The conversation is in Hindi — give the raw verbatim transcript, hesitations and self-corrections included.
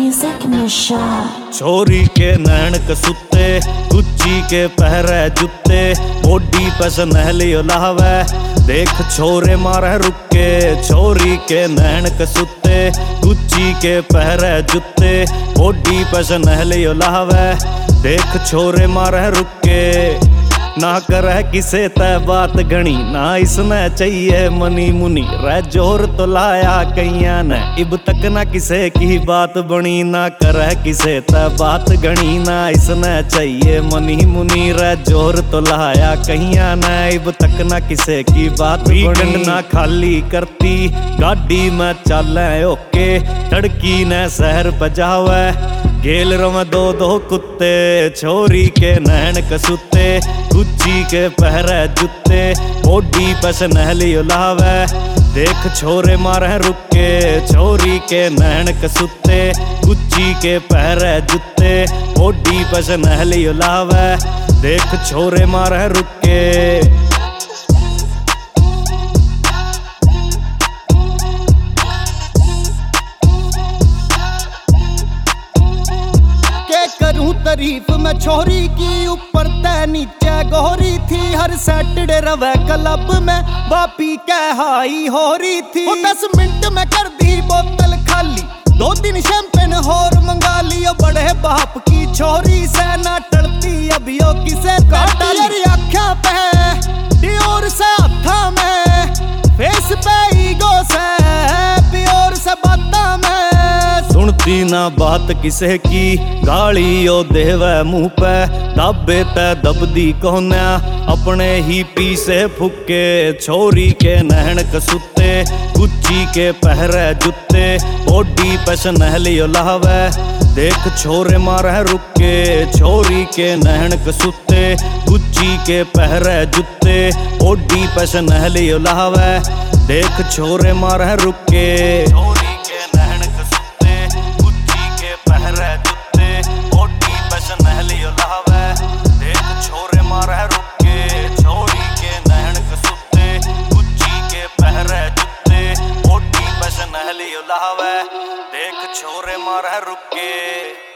Music Mission। छोरी के नैन कसूते, गुच्ची के पहरे जुत्ते, बॉडी पे सनहलियो लावे, देख छोरे मारे रुके। छोरी के नैन कसूते, गुच्ची के पहरे जुत्ते, बॉडी पे सनहलियो लावे, देख छोरे मारे रुके। ना करे किसे तय बात गणी, ना इसने चाहिए मनी मुनी, रह जोर तो लाया कैया ने, इब तक ना किसे की बात बनी। ना करे किसे तय बात गणी, ना इसने चाहिए मनी मुनी, रह जोर तो लाया कैया ने, इब तक ना किसे की बात बनी। ना खाली करती गाड़ी में चाले ओके, तड़की ने शहर पजावे, गेल रम दो दो कुत्ते। छोरी के नैन कसूते, गुच्ची के पहरे जुत्ते, बॉडी पे सनहलियो लावे, देख छोरे मारे रुके। छोरी के नैन कसूते, गुच्ची के पहरे जुत्ते, बॉडी पे सनहलियो लावे, देख छोरे मारे रुके। करूं तारीफ मैं छोरी की, ऊपर तय नीचे गोरी थी, हर सैटरडे रवे क्लब में वापी के हाई हो रही थी। वो दस मिनट में कर दी बोतल खाली, दो दिन शैंपेन होर मंगा लियो, बड़े बाप की छोरी से ना टलती अभियो किसे काटा। यारी आँखा पे डियोर से हथा में, फेस पे ईगो से प्योर से बाता में, सुनती ना बात किसे की, गाली ओ देवे मुंह पे, दाबे ते दबदी कोन्या, अपने ही पी से फुके। छोरी के नैन कसूते, गुच्ची के पहरे जुत्ते, बॉडी पे सनहलियो लावे, देख छोरे मारे रुके। छोरी के नैन कसूते, गुच्ची के पहरे जुत्ते, बॉडी पे सनहलियो लावे, देख छोरे मारे रुके। छोरी के नैन कसूते, गुच्ची के पहरे जुत्ते, बॉडी पे सनहलियो लावे, देख छोरे मारे रुके। छोरी के नैन कसूते, गुच्ची के पहरे जुत्ते, बॉडी पे सनहलियो लावे, देख छोरे मारे रुके।